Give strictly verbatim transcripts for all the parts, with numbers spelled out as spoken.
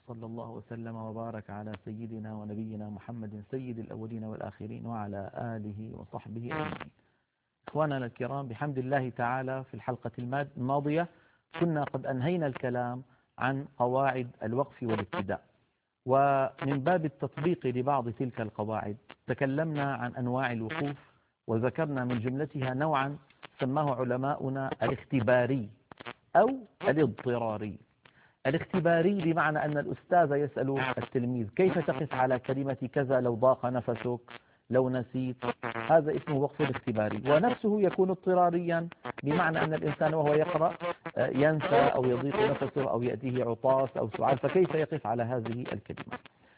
وصلى الله وسلم وبارك على سيدنا ونبينا محمد سيد الأولين والآخرين وعلى آله وصحبه أجمعين. إخواننا الكرام، بحمد الله تعالى في الحلقة الماضية كنا قد أنهينا الكلام عن قواعد الوقف والابتداء، ومن باب التطبيق لبعض تلك القواعد تكلمنا عن أنواع الوقوف، وذكرنا من جملتها نوعا سماه علماؤنا الاختباري أو الاضطراري. الاختباري بمعنى أن الأستاذ يسأل التلميذ كيف تقف على كلمة كذا لو ضاق نفسك، لو نسيت، هذا اسمه وقف الاختباري. ونفسه يكون اضطراريا بمعنى أن الإنسان وهو يقرأ ينسى أو يضيق نفسه أو يأتيه عطاس أو سؤال، فكيف يقف على هذه الكلمة؟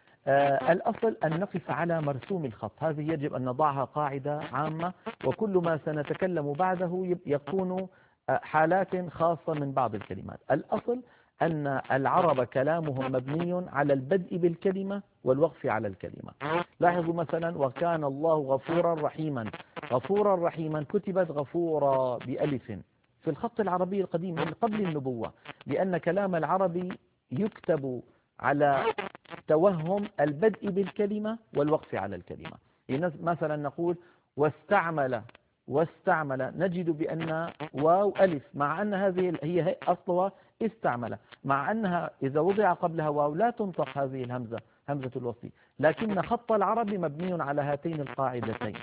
آه الأصل أن نقف على مرسوم الخط، هذه يجب أن نضعها قاعدة عامة، وكل ما سنتكلم بعده يكون حالات خاصة من بعض الكلمات. الأصل أن العرب كلامهم مبني على البدء بالكلمة والوقف على الكلمة. لاحظوا مثلا وكان الله غفورا رحيما، غفورا رحيما كتبت غفورا بألف في الخط العربي القديم من قبل النبوة، لأن كلام العربي يكتب على توهم البدء بالكلمة والوقف على الكلمة. مثلا نقول واستعمل، واستعمل نجد بأن واو ألف، مع أن هذه هي أصلها استعمل، مع أنها إذا وضع قبلها واو لا تنطق هذه الهمزة همزة الوصل، لكن خط العرب مبني على هاتين القاعدتين: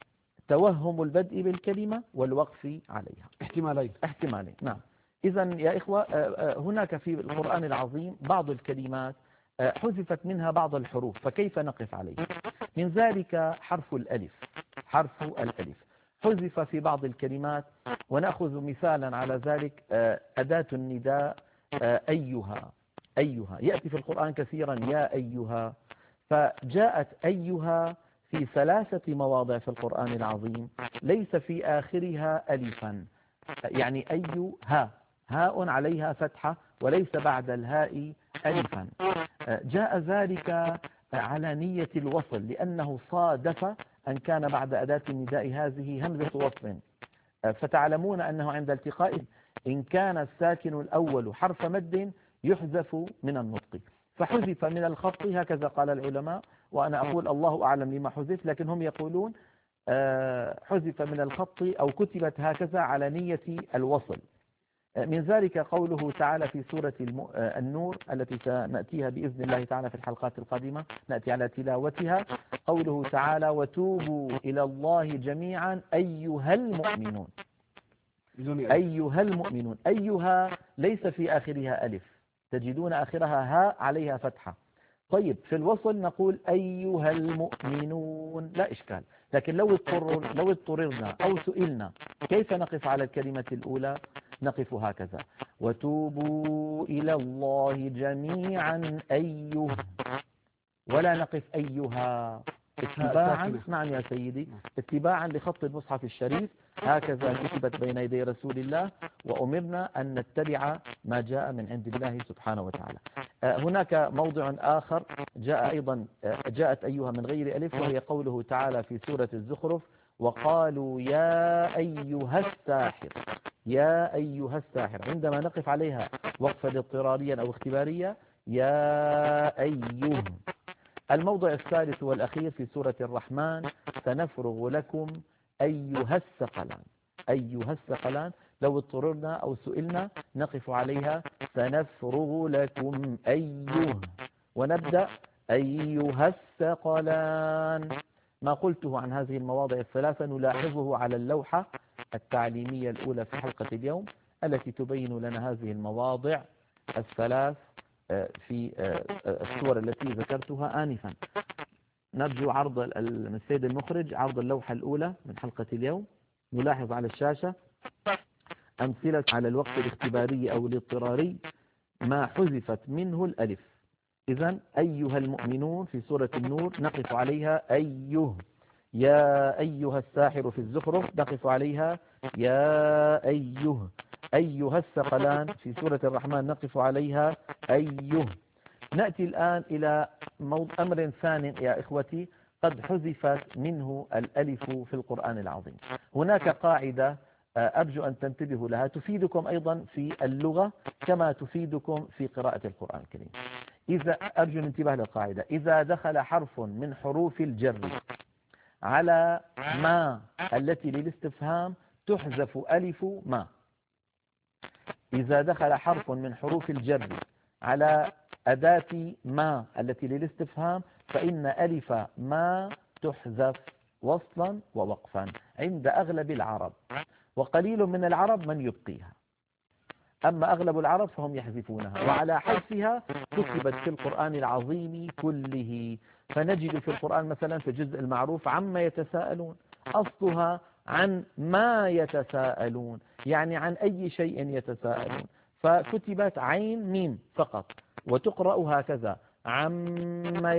توهم البدء بالكلمة والوقف عليها. احتمالين احتمالين نعم. إذا يا إخوة، هناك في القرآن العظيم بعض الكلمات حذفت منها بعض الحروف، فكيف نقف عليها؟ من ذلك حرف الألف. حرف الألف حذف في بعض الكلمات، ونأخذ مثالا على ذلك أداة النداء أيها. أيها يأتي في القرآن كثيرا يا أيها، فجاءت أيها في ثلاثة مواضع في القرآن العظيم ليس في آخرها ألفا، يعني أيها هاء عليها فتحة وليس بعد الهاء ألفا. جاء ذلك على نية الوصل، لأنه صادف أن كان بعد أداة النداء هذه همزة وصل، فتعلمون أنه عند التقاء إن كان الساكن الأول حرف مد يحذف من النطق، فحذف من الخط هكذا قال العلماء، وأنا أقول الله أعلم لما حذف، لكن هم يقولون حذف من الخط أو كتبت هكذا على نية الوصل. من ذلك قوله تعالى في سورة النور التي سنأتيها بإذن الله تعالى في الحلقات القادمة، نأتي على تلاوتها. قوله تعالى وتوبوا إلى الله جميعا أيها المؤمنون. أيها المؤمنون، أيها ليس في آخرها ألف، تجدون آخرها هاء عليها فتحة. طيب في الوصل نقول أيها المؤمنون لا إشكال، لكن لو اضطرر لو اضطررنا أو سئلنا كيف نقف على الكلمة الأولى نقف هكذا: وتوبوا إلى الله جميعا أيها، ولا نقف أيها اتباعا. نعم يا سيدي، اتباعا لخط المصحف الشريف، هكذا كتبت بين يدي رسول الله، وأمرنا أن نتبع ما جاء من عند الله سبحانه وتعالى. هناك موضع آخر جاء أيضا جاءت أيها من غير ألف، وهي قوله تعالى في سورة الزخرف وقالوا يا أيها الساحر. يا أيها الساحر عندما نقف عليها وقفا اضطراريا أو اختباريا يا أيها. الموضع الثالث والأخير في سورة الرحمن سنفرغ لكم أيها الثقلان. أيها الثقلان لو اضطررنا أو سئلنا نقف عليها سنفرغ لكم أيها، ونبدأ أيها الثقلان. ما قلته عن هذه المواضع الثلاثة نلاحظه على اللوحة التعليمية الأولى في حلقة اليوم التي تبين لنا هذه المواضع الثلاث في الصور التي ذكرتها آنفا. نرجو عرض السيد المخرج عرض اللوحة الأولى من حلقة اليوم. نلاحظ على الشاشة أمثلة على الوقف الاختباري أو الاضطراري ما حذفت منه الألف. إذن أيها المؤمنون في سورة النور نقف عليها أيه. يا أيها الساحر في الزخرف نقف عليها يا أيه. أيها الثقلان في سورة الرحمن نقف عليها أيه. نأتي الآن إلى أمر ثاني يا إخوتي قد حذفت منه الألف في القرآن العظيم. هناك قاعدة أرجو أن تنتبهوا لها، تفيدكم أيضا في اللغة كما تفيدكم في قراءة القرآن الكريم. إذا أرجو الانتباه للقاعدة، إذا دخل حرف من حروف الجر على ما التي للاستفهام تحذف ألف ما. إذا دخل حرف من حروف الجر على أداة ما التي للاستفهام فإن ألف ما تحذف وصلا ووقفا عند أغلب العرب، وقليل من العرب من يبقيها، أما أغلب العرب فهم يحذفونها، وعلى حذفها كتبت في القرآن العظيم كله. فنجد في القرآن مثلا في الجزء المعروف عما يتساءلون أصلها عن ما يتساءلون، يعني عن أي شيء يتساءلون، فكتبت عين ميم فقط وتقرأ هكذا عما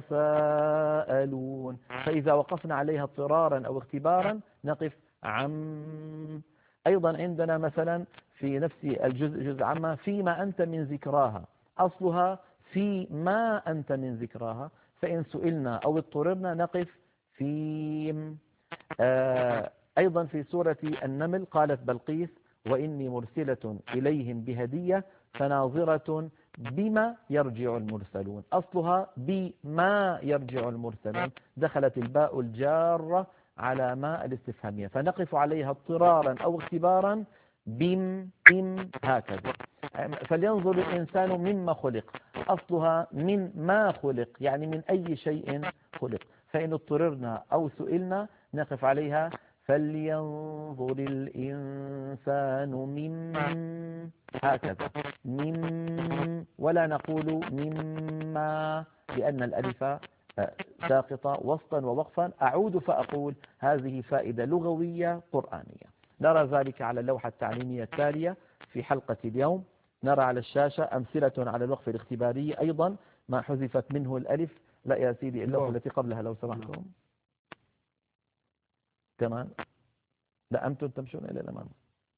يتساءلون. فإذا وقفنا عليها اضطرارا أو اختبارا نقف عم. أيضا عندنا مثلا في نفس الجزء جزء عما فيما أنت من ذكراها، أصلها في ما أنت من ذكراها، فإن سئلنا أو اضطررنا نقف فيم. آه أيضا في سورة النمل قالت بلقيس وإني مرسلة إليهم بهدية فناظرة بما يرجع المرسلون، أصلها بما يرجع المرسلون، دخلت الباء الجارة على ما الاستفهامية فنقف عليها اضطرارا أو اختبارا بم بم هكذا. فلينظر الإنسان مما خلق، أصلها من ما خلق يعني من أي شيء خلق، فإن اضطررنا أو سئلنا نقف عليها فلينظر الإنسان مم هكذا مم، ولا نقول مما لأن الألف ساقطة وسطا ووقفا. أعود فأقول هذه فائدة لغوية قرآنية. نرى ذلك على اللوحة التعليمية التالية في حلقة اليوم. نرى على الشاشة أمثلة على الوقف الاختباري، أيضا ما حذفت منه الألف. لا يا سيدي اللوحة التي قبلها لو سمحتم. تمام، لا أنتم تمشون إلى الأمام.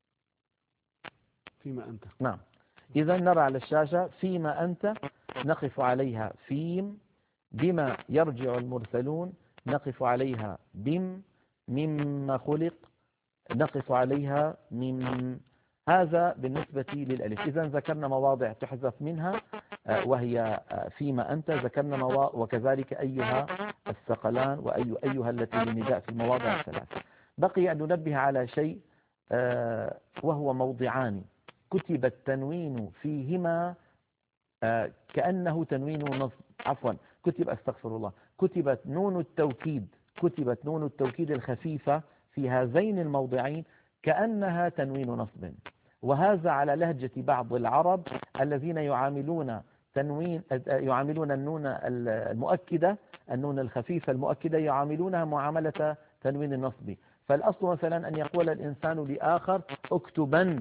فيما أنت. نعم، إذا نرى على الشاشة فيما أنت نقف عليها فيم، بما يرجع المرسلون نقف عليها بم، مما خلق نقف عليها مم. هذا بالنسبة للألف. إذا ذكرنا مواضع تحذف منها وهي فيما أنت، ذكرنا مواضع وكذلك أيها الثقلان وأي أيها التي للنداء في المواضع الثلاثة. بقي أن ننبه على شيء وهو موضعان كتب التنوين فيهما كأنه تنوين نصب، عفوا كتب أستغفر الله كتبت نون التوكيد كتبت نون التوكيد الخفيفة في هذين الموضعين كأنها تنوين نصب، وهذا على لهجة بعض العرب الذين يعاملون تنوين يعاملون النون المؤكدة النون الخفيفة المؤكدة يعاملونها معاملة تنوين النصب. فالأصل مثلا أن يقول الإنسان لآخر اكتبا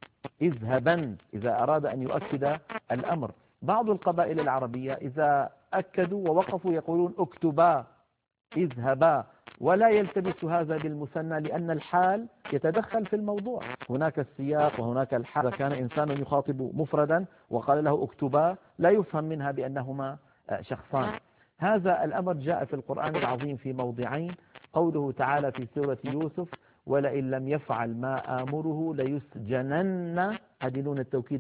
اذهبا إذا أراد أن يؤكد الأمر. بعض القبائل العربية إذا أكدوا ووقفوا يقولون اكتبا اذهبا، ولا يلتبس هذا بالمثنى لأن الحال يتدخل في الموضوع، هناك السياق وهناك الحال. إذا كان إنسان يخاطب مفردا وقال له اكتبا لا يفهم منها بأنهما شخصان. هذا الأمر جاء في القرآن العظيم في موضعين، قوله تعالى في سورة يوسف ولئن لم يفعل ما آمره ليسجنن، هذه نون التوكيد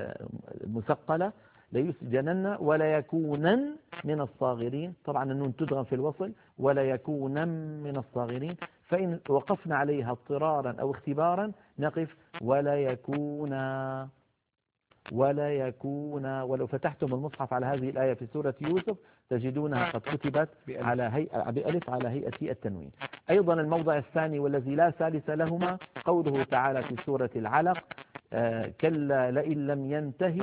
المثقلة، ليسجنن ولا يكونن من الصاغرين، طبعا النون تدغم في الوصل ولا يكونن من الصاغرين. فإن وقفنا عليها اضطرارا أو اختبارا نقف ولا يكونا ولا يكونا. ولو فتحتم المصحف على هذه الآية في سورة يوسف تجدونها قد كتبت على هيئة بألف على هيئة التنوين. أيضا الموضع الثاني والذي لا ثالث لهما قوله تعالى في سورة العلق آه كلا لئن لم ينتهي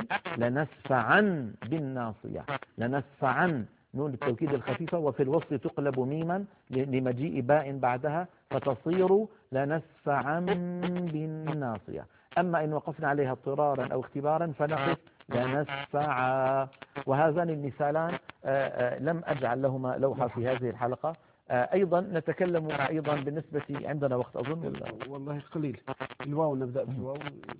لنسفعا بالناصية، لنسفعا نون التوكيد الخفيفة وفي الوصل تقلب ميما لمجيء باء بعدها فتصير لنسفعا بالناصية. أما إن وقفنا عليها اضطرارا أو اختبارا فنقف لنسفعا. وهذان المثالان آآ آآ لم أجعل لهما لوحة في هذه الحلقة. أيضا نتكلم أيضا بالنسبة عندنا وقت أظن والله قليل. الواو نبدأ بالواو.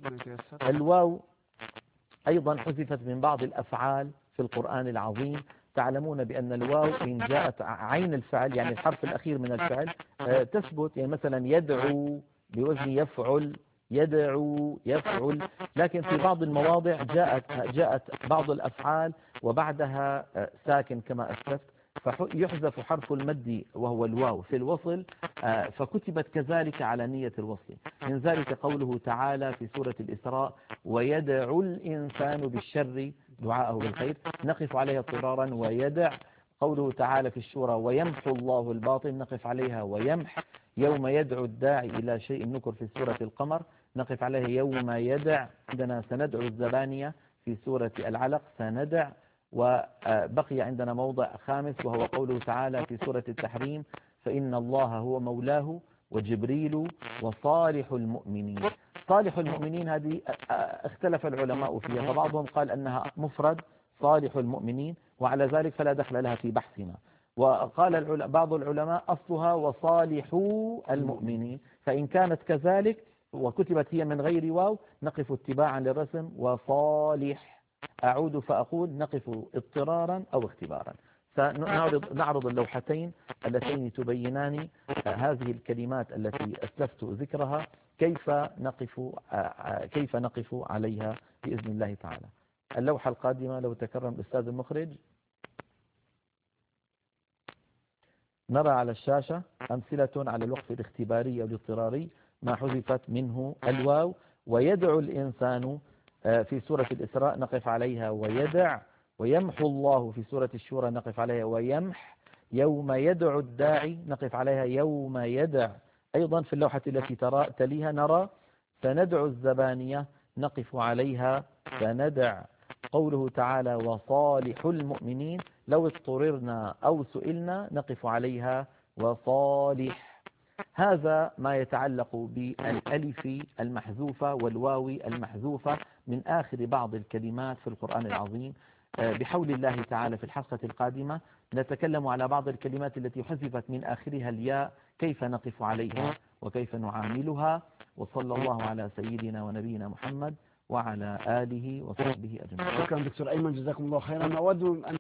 الواو أيضا حذفت من بعض الأفعال في القرآن العظيم. تعلمون بأن الواو إن جاءت عين الفعل يعني الحرف الأخير من الفعل تثبت، يعني مثلا يدعو بوزن يفعل يدعو، يفعل. لكن في بعض المواضع جاءت جاءت بعض الأفعال وبعدها ساكن كما أسلفت، فيحذف حرف المد وهو الواو في الوصل، فكتبت كذلك على نية الوصل. من ذلك قوله تعالى في سورة الإسراء: ويدعو الإنسان بالشر دعاءه بالخير، نقف عليها اضطرارا. ويدع قوله تعالى في الشورى: ويمحو الله الباطل، نقف عليها ويمح. يوم يدعو الداعي إلى شيء نكر في سورة القمر، نقف عليها يوم يدع. عندنا سندعو الزبانية في سورة العلق، سندع. وبقي عندنا موضع خامس وهو قوله تعالى في سورة التحريم: فإن الله هو مولاه وجبريل وصالح المؤمنين. صالح المؤمنين هذه اختلف العلماء فيها، فبعضهم قال أنها مفرد صالح المؤمنين، وعلى ذلك فلا دخل لها في بحثنا. وقال بعض العلماء أصلها وصالحو المؤمنين، فإن كانت كذلك وكتبت هي من غير واو نقف اتباعا للرسم، وصالح أعود فأقول نقف اضطرارا أو اختبارا. سنعرض نعرض اللوحتين اللتين تبينان هذه الكلمات التي أسلفت ذكرها، كيف نقف كيف نقف عليها بإذن الله تعالى. اللوحة القادمة لو تكرم الأستاذ المخرج. نرى على الشاشة أمثلة على الوقف الاختباري أو الاضطراري ما حذفت منه الواو. ويدعو الإنسان في سورة الإسراء نقف عليها ويدع، ويمحو الله في سورة الشورى نقف عليها ويمح. يوم يدعو الداعي نقف عليها يوم يدع. أيضا في اللوحة التي ترى تليها نرى سندعو الزبانية نقف عليها سندع. قوله تعالى وصالح المؤمنين لو اضطررنا أو سئلنا نقف عليها وصالح. هذا ما يتعلق بالألف المحذوفة والواو المحذوفة من آخر بعض الكلمات في القرآن العظيم. بحول الله تعالى في الحلقة القادمة نتكلم على بعض الكلمات التي حذفت من آخرها الياء، كيف نقف عليها وكيف نعاملها. وصلى الله على سيدنا ونبينا محمد وعلى آله وصحبه أجمعين. شكرا دكتور أيمن، جزاكم الله خيرا. أود أن